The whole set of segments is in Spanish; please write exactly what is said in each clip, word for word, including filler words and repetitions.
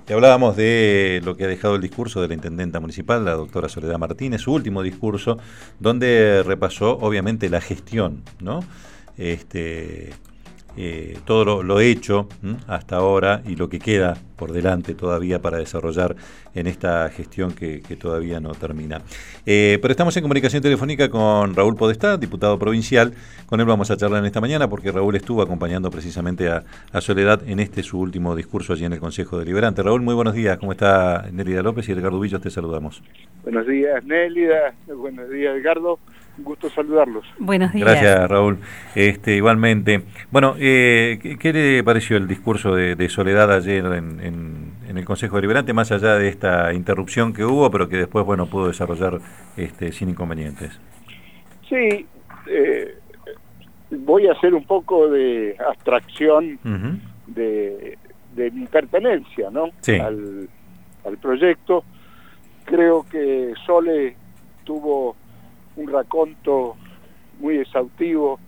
Te hablábamos de lo que ha dejado el discurso de la intendenta municipal, la doctora Soledad Martínez, su último discurso, donde repasó obviamente la gestión, ¿no? Este, eh, todo lo, lo hecho ¿m? hasta ahora y lo que queda por delante todavía para desarrollar en esta gestión que, que todavía no termina. Eh, pero estamos en comunicación telefónica con Raúl Podestá, diputado provincial. Con él vamos a charlar en esta mañana porque Raúl estuvo acompañando precisamente a, a Soledad en este su último discurso allí en el Consejo Deliberante. Raúl, muy buenos días. ¿Cómo está Nélida López y Edgardo Villos? Te saludamos. Buenos días, Nélida. Buenos días, Edgardo. Un gusto saludarlos. Buenos días. Gracias, Raúl. Este, igualmente. Bueno, eh, ¿qué, ¿qué le pareció el discurso de, de Soledad ayer en, en, en el Consejo Deliberante, más allá de esta interrupción que hubo, pero que después, bueno, pudo desarrollar este, sin inconvenientes? Sí, eh, voy a hacer un poco de abstracción uh-huh. de, de mi pertenencia, ¿no? Sí. Al, al proyecto. Creo que Sole tuvo un raconto muy exhaustivo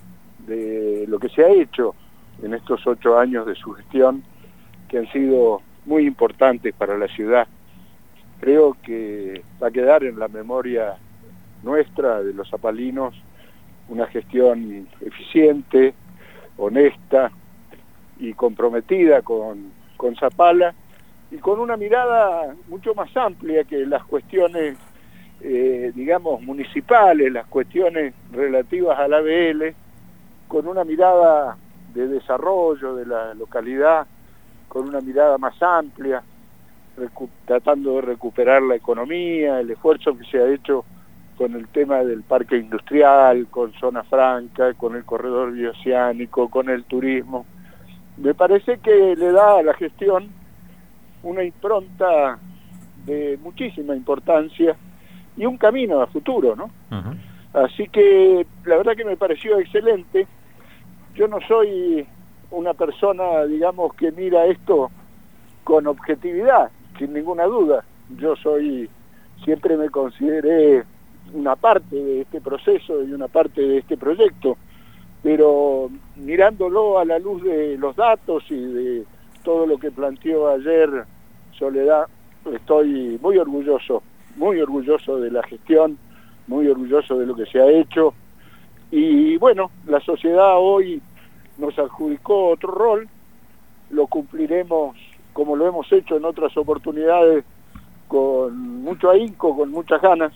de lo que se ha hecho en estos ocho años de su gestión, que han sido muy importantes para la ciudad. Creo que va a quedar en la memoria nuestra, de los zapalinos, una gestión eficiente, honesta y comprometida con, con Zapala, y con una mirada mucho más amplia que las cuestiones Eh, digamos, municipales, las cuestiones relativas a la A B L, con una mirada de desarrollo de la localidad, con una mirada más amplia, tratando de recuperar la economía, el esfuerzo que se ha hecho con el tema del parque industrial, con zona franca, con el corredor bioceánico, con el turismo. Me parece que le da a la gestión una impronta de muchísima importancia y un camino a futuro, ¿no? Uh-huh. Así que la verdad que me pareció excelente. Yo no soy una persona, digamos, que mira esto con objetividad, sin ninguna duda. Yo soy, siempre me consideré una parte de este proceso y una parte de este proyecto, pero mirándolo a la luz de los datos y de todo lo que planteó ayer Soledad, estoy muy orgulloso muy orgulloso de la gestión, muy orgulloso de lo que se ha hecho, y bueno, la sociedad hoy nos adjudicó otro rol, lo cumpliremos como lo hemos hecho en otras oportunidades, con mucho ahínco, con muchas ganas,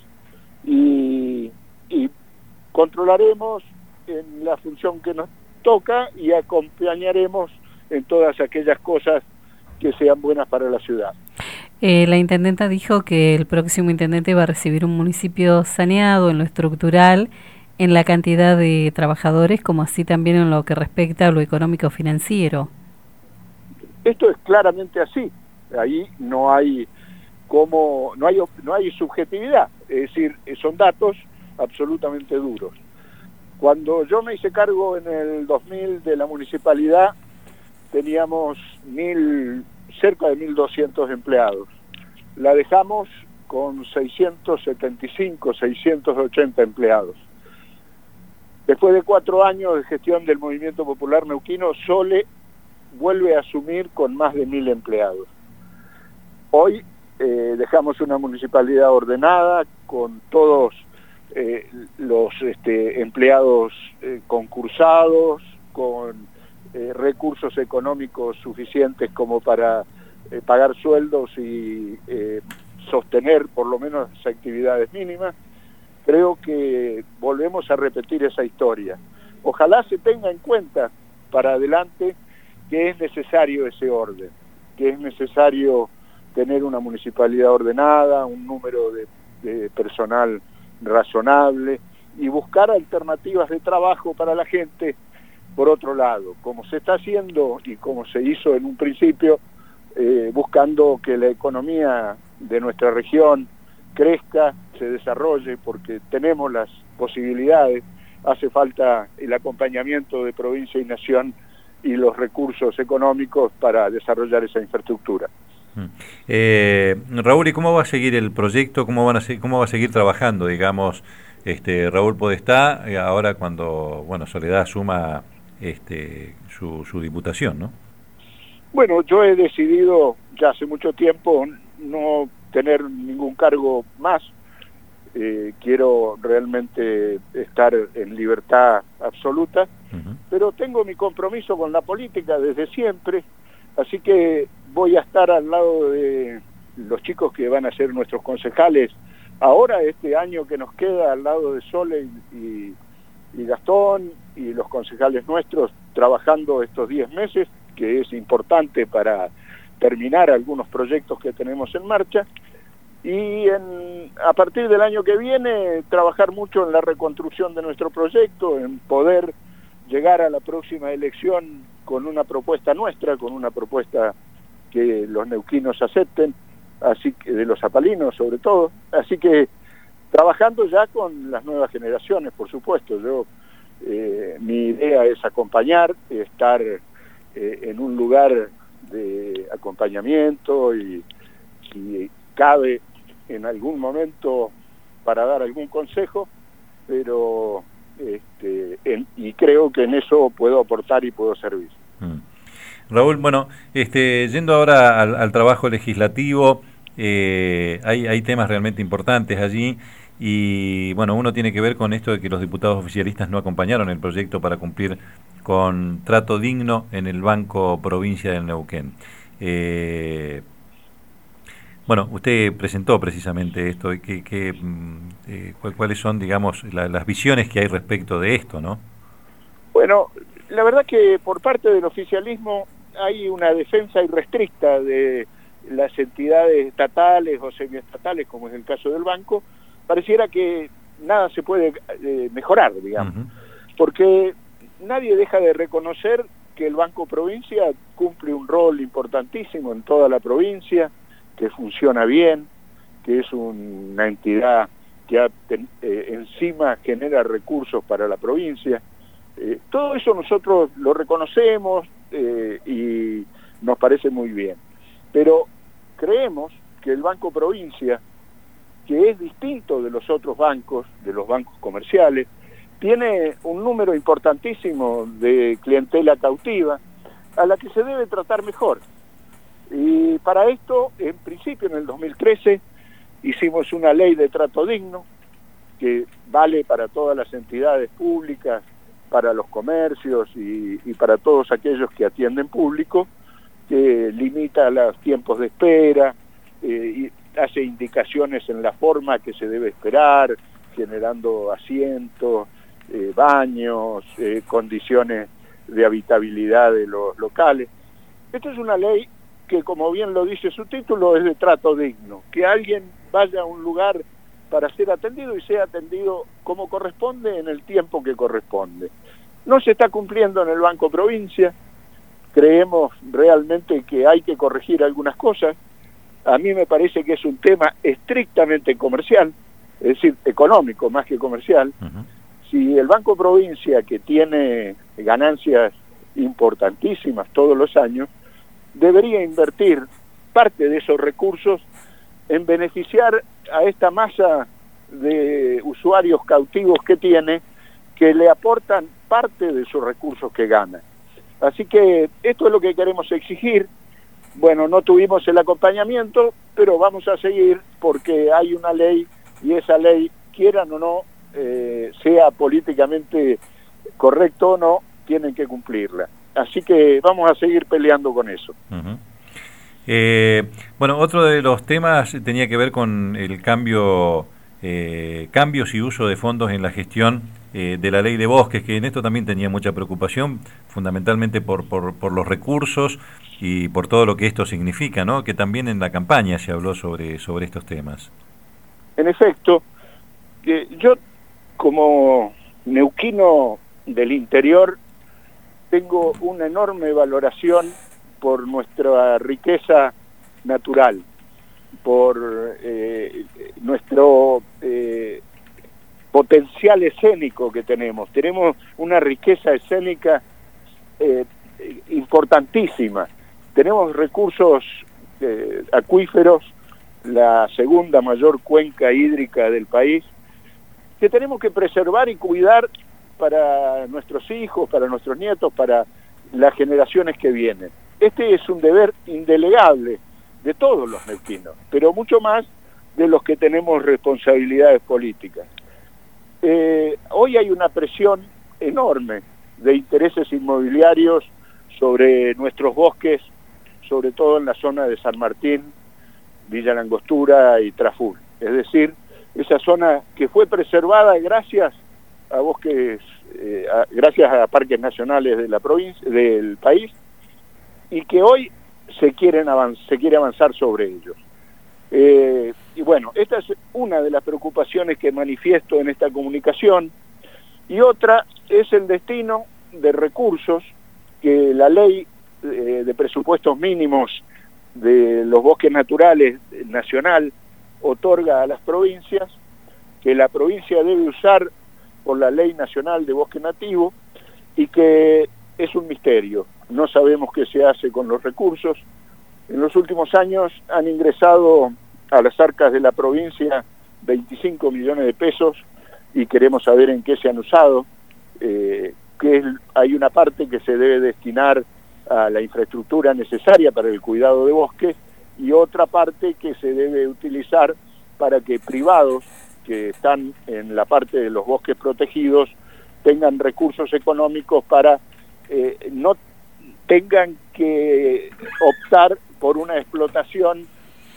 y, y controlaremos en la función que nos toca y acompañaremos en todas aquellas cosas que sean buenas para la ciudad. Eh, la intendenta dijo que el próximo intendente va a recibir un municipio saneado en lo estructural, en la cantidad de trabajadores, como así también en lo que respecta a lo económico-financiero. Esto es claramente así. Ahí no hay como no hay no hay subjetividad, es decir, son datos absolutamente duros. Cuando yo me hice cargo en el dos mil de la municipalidad, teníamos mil cerca de mil doscientos empleados. La dejamos con seiscientos setenta y cinco, seiscientos ochenta empleados. Después de cuatro años de gestión del Movimiento Popular Neuquino, Sole vuelve a asumir con más de mil empleados. Hoy eh, dejamos una municipalidad ordenada, con todos eh, los este, empleados eh, concursados, con Eh, recursos económicos suficientes como para eh, pagar sueldos y eh, sostener por lo menos las actividades mínimas. Creo que volvemos a repetir esa historia. Ojalá se tenga en cuenta para adelante que es necesario ese orden, que es necesario tener una municipalidad ordenada, un número de, de personal razonable y buscar alternativas de trabajo para la gente. Por otro lado, como se está haciendo y como se hizo en un principio, eh, buscando que la economía de nuestra región crezca, se desarrolle, porque tenemos las posibilidades, hace falta el acompañamiento de provincia y nación y los recursos económicos para desarrollar esa infraestructura. Eh, Raúl, ¿y cómo va a seguir el proyecto? ¿Cómo, van a se- cómo va a seguir trabajando, digamos, este Raúl Podestá, eh, ahora cuando, bueno, Soledad asuma este su, su diputación, ¿no? Bueno, yo he decidido ya hace mucho tiempo no tener ningún cargo más. Eh, quiero realmente estar en libertad absoluta, uh-huh. pero tengo mi compromiso con la política desde siempre, así que voy a estar al lado de los chicos que van a ser nuestros concejales ahora, este año que nos queda, al lado de Sole y, y, y Gastón y los concejales nuestros, trabajando estos diez meses, que es importante para terminar algunos proyectos que tenemos en marcha. Y en, a partir del año que viene, trabajar mucho en la reconstrucción de nuestro proyecto, en poder llegar a la próxima elección con una propuesta nuestra, con una propuesta que los neuquinos acepten, así que de los zapalinos sobre todo. Así que trabajando ya con las nuevas generaciones, por supuesto. Yo eh, mi idea es acompañar, estar eh, en un lugar de acompañamiento y, y cabe en algún momento para dar algún consejo, pero este, en, y creo que en eso puedo aportar y puedo servir. Mm. Raúl, bueno, este, yendo ahora al, al trabajo legislativo, eh, hay, hay temas realmente importantes allí y bueno, uno tiene que ver con esto de que los diputados oficialistas no acompañaron el proyecto para cumplir con trato digno en el Banco Provincia del Neuquén. Eh, Bueno, usted presentó precisamente esto, que, que, eh, ¿cuáles son, digamos, la, las visiones que hay respecto de esto, no? Bueno, la verdad que por parte del oficialismo hay una defensa irrestricta de las entidades estatales o semiestatales, como es el caso del banco. Pareciera que nada se puede eh, mejorar, digamos, uh-huh. porque nadie deja de reconocer que el Banco Provincia cumple un rol importantísimo en toda la provincia, que funciona bien, que es un, una entidad que ha, eh, encima genera recursos para la provincia. Eh, todo eso nosotros lo reconocemos eh, y nos parece muy bien. Pero creemos que el Banco Provincia, que es distinto de los otros bancos, de los bancos comerciales, tiene un número importantísimo de clientela cautiva a la que se debe tratar mejor. Y para esto, en principio, en el dos mil trece, hicimos una ley de trato digno que vale para todas las entidades públicas, para los comercios y, y para todos aquellos que atienden público, que limita los tiempos de espera, eh, y hace indicaciones en la forma que se debe esperar, generando asientos, eh, baños, eh, condiciones de habitabilidad de los locales. Esto es una ley que, como bien lo dice su título, es de trato digno, que alguien vaya a un lugar para ser atendido y sea atendido como corresponde en el tiempo que corresponde. No se está cumpliendo en el Banco Provincia, creemos realmente que hay que corregir algunas cosas. A mí me parece que es un tema estrictamente comercial, es decir, económico más que comercial. Uh-huh. Si el Banco Provincia, que tiene ganancias importantísimas todos los años, debería invertir parte de esos recursos en beneficiar a esta masa de usuarios cautivos que tiene, que le aportan parte de sus recursos que ganan. Así que esto es lo que queremos exigir. Bueno, no tuvimos el acompañamiento, pero vamos a seguir porque hay una ley y esa ley, quieran o no, eh, sea políticamente correcto o no, tienen que cumplirla. Así que vamos a seguir peleando con eso. Uh-huh. Eh, bueno, otro de los temas tenía que ver con el cambio, eh, cambios y uso de fondos en la gestión eh, de la ley de bosques, que en esto también tenía mucha preocupación, fundamentalmente por, por, por los recursos y por todo lo que esto significa, ¿no? Que también en la campaña se habló sobre, sobre estos temas. En efecto, eh, yo como neuquino del interior tengo una enorme valoración por nuestra riqueza natural, por eh, nuestro eh, potencial escénico que tenemos. Tenemos una riqueza escénica eh, importantísima. Tenemos recursos eh, acuíferos, la segunda mayor cuenca hídrica del país, que tenemos que preservar y cuidar para nuestros hijos, para nuestros nietos, para las generaciones que vienen. este es un deber indelegable de todos los neuquinos, pero mucho más de los que tenemos responsabilidades políticas. Eh, hoy hay una presión enorme de intereses inmobiliarios sobre nuestros bosques, sobre todo en la zona de San Martín, Villa Langostura y Traful. Es decir, esa zona que fue preservada gracias a bosques, eh, a, gracias a parques nacionales de la provincia, del país, y que hoy se quieren avanz se quiere avanzar sobre ellos. Eh, y bueno, esta es una de las preocupaciones que manifiesto en esta comunicación, y otra es el destino de recursos que la ley eh, de presupuestos mínimos de los bosques naturales nacional otorga a las provincias, que la provincia debe usar por la Ley Nacional de Bosque Nativo, y que es un misterio. No sabemos qué se hace con los recursos. En los últimos años han ingresado a las arcas de la provincia veinticinco millones de pesos, y queremos saber en qué se han usado. Eh, que es, hay una parte que se debe destinar a la infraestructura necesaria para el cuidado de bosques, y otra parte que se debe utilizar para que privados que están en la parte de los bosques protegidos tengan recursos económicos para eh, no tengan que optar por una explotación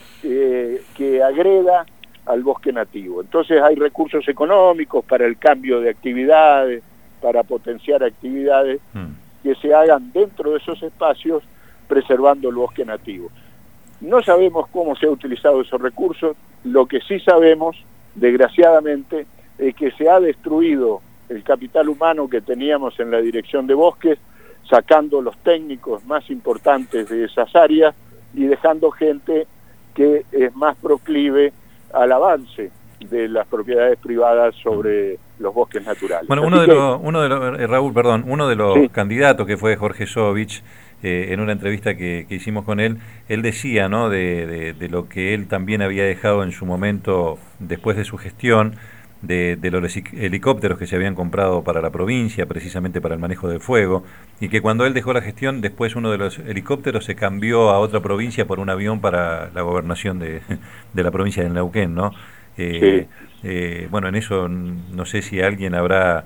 eh, que agreda al bosque nativo. Entonces hay recursos económicos para el cambio de actividades, para potenciar actividades mm. que se hagan dentro de esos espacios preservando el bosque nativo. No sabemos cómo se han utilizado esos recursos. Lo que sí sabemos, desgraciadamente, es que se ha destruido el capital humano que teníamos en la dirección de bosques, sacando los técnicos más importantes de esas áreas y dejando gente que es más proclive al avance de las propiedades privadas sobre los bosques naturales. Bueno, uno de, los, uno de los, eh, Raúl, perdón, uno de los sí. candidatos que fue Jorge Sovich, eh, en una entrevista que, que hicimos con él, él decía, ¿no?, de, de, de lo que él también había dejado en su momento, después de su gestión, de, de los helicópteros que se habían comprado para la provincia, precisamente para el manejo del fuego, y que cuando él dejó la gestión, después uno de los helicópteros se cambió a otra provincia por un avión para la gobernación de, de la provincia de Neuquén, ¿no? Eh, sí. eh, bueno, en eso no sé si alguien habrá,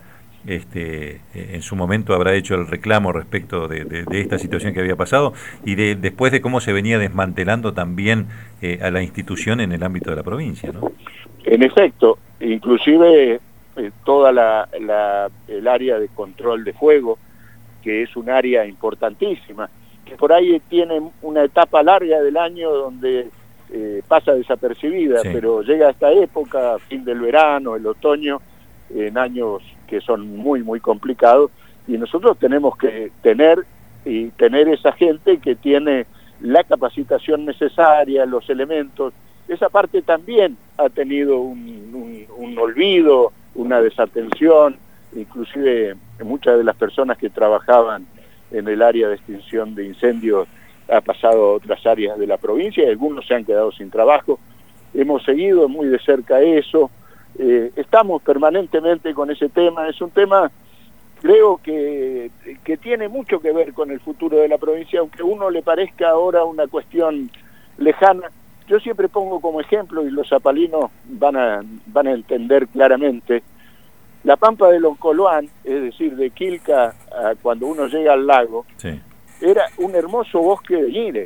este, en su momento habrá hecho el reclamo respecto de, de, de esta situación que había pasado, y de, después de cómo se venía desmantelando también eh, a la institución en el ámbito de la provincia, ¿no? En efecto, inclusive eh, toda la, la el área de control de fuego, que es un área importantísima, que por ahí tiene una etapa larga del año donde Eh, pasa desapercibida, sí. pero llega a esta época, fin del verano, el otoño, en años que son muy, muy complicados, y nosotros tenemos que tener y tener esa gente que tiene la capacitación necesaria, los elementos. Esa parte también ha tenido un, un, un olvido, una desatención, inclusive muchas de las personas que trabajaban en el área de extinción de incendios ha pasado a otras áreas de la provincia y algunos se han quedado sin trabajo. Hemos seguido muy de cerca eso, eh, estamos permanentemente con ese tema. Es un tema, creo que, que tiene mucho que ver con el futuro de la provincia, aunque a uno le parezca ahora una cuestión lejana. Yo siempre pongo como ejemplo, y los zapalinos van a, van a entender claramente, la Pampa del Oncoloán, es decir, de Quilca a cuando uno llega al lago, sí. era un hermoso bosque de ñires,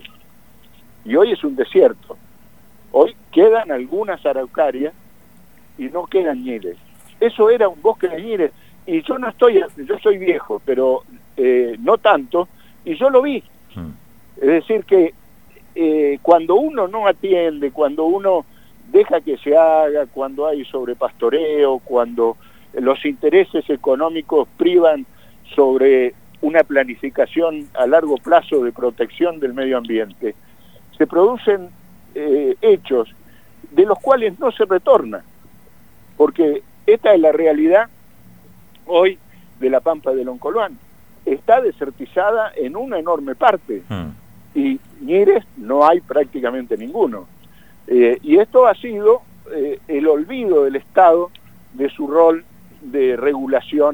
y hoy es un desierto. Hoy quedan algunas araucarias y no quedan ñires. Eso era un bosque de ñires, y yo no estoy, yo soy viejo, pero eh, no tanto, y yo lo vi. Hmm. Es decir que eh, cuando uno no atiende, cuando uno deja que se haga, cuando hay sobrepastoreo, cuando los intereses económicos privan sobre una planificación a largo plazo de protección del medio ambiente, se producen eh, hechos de los cuales no se retorna, porque esta es la realidad hoy de la Pampa del Oncoloán. Está desertizada en una enorme parte, mm. y ñires no hay prácticamente ninguno. Eh, y esto ha sido eh, el olvido del Estado de su rol de regulación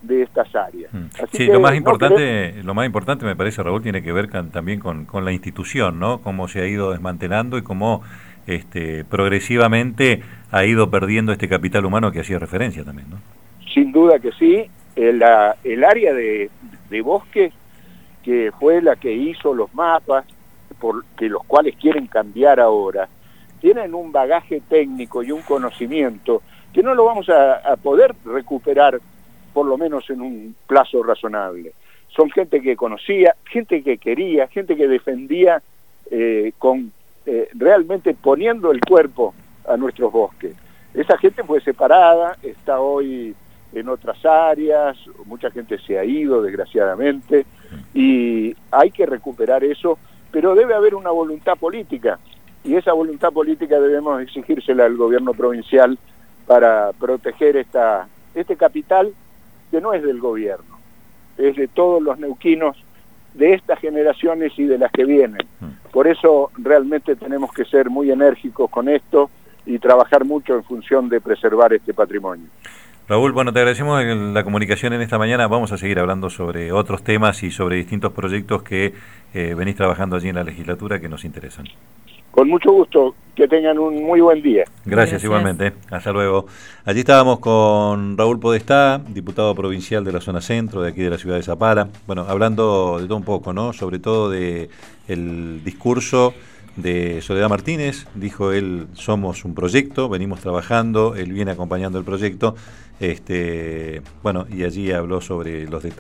de estas áreas. Así sí, que, lo más importante, no lo más importante me parece, Raúl, tiene que ver con, también con, con la institución, ¿no? Cómo se ha ido desmantelando y cómo este, progresivamente ha ido perdiendo este capital humano que hacía referencia también, ¿no? Sin duda que sí. El, la, el área de, de bosque, que fue la que hizo los mapas, por que los cuales quieren cambiar ahora, tienen un bagaje técnico y un conocimiento que no lo vamos a, a poder recuperar por lo menos en un plazo razonable. Son gente que conocía, gente que quería, gente que defendía eh, con eh, realmente poniendo el cuerpo a nuestros bosques. Esa gente fue separada, está hoy en otras áreas, mucha gente se ha ido desgraciadamente y hay que recuperar eso, pero debe haber una voluntad política y esa voluntad política debemos exigírsela al gobierno provincial para proteger esta, este capital que no es del gobierno, es de todos los neuquinos, de estas generaciones y de las que vienen. Por eso realmente tenemos que ser muy enérgicos con esto y trabajar mucho en función de preservar este patrimonio. Raúl, bueno, te agradecemos la comunicación en esta mañana. Vamos a seguir hablando sobre otros temas y sobre distintos proyectos que eh, venís trabajando allí en la legislatura que nos interesan. Con mucho gusto, que tengan un muy buen día. Gracias, Gracias. Igualmente. Hasta luego. Allí estábamos con Raúl Podestá, diputado provincial de la zona centro, de aquí de la ciudad de Zapala. Bueno, hablando de todo un poco, ¿no? Sobre todo de el discurso de Soledad Martínez. Dijo él, somos un proyecto, venimos trabajando, él viene acompañando el proyecto. Este, bueno, y allí habló sobre los detalles.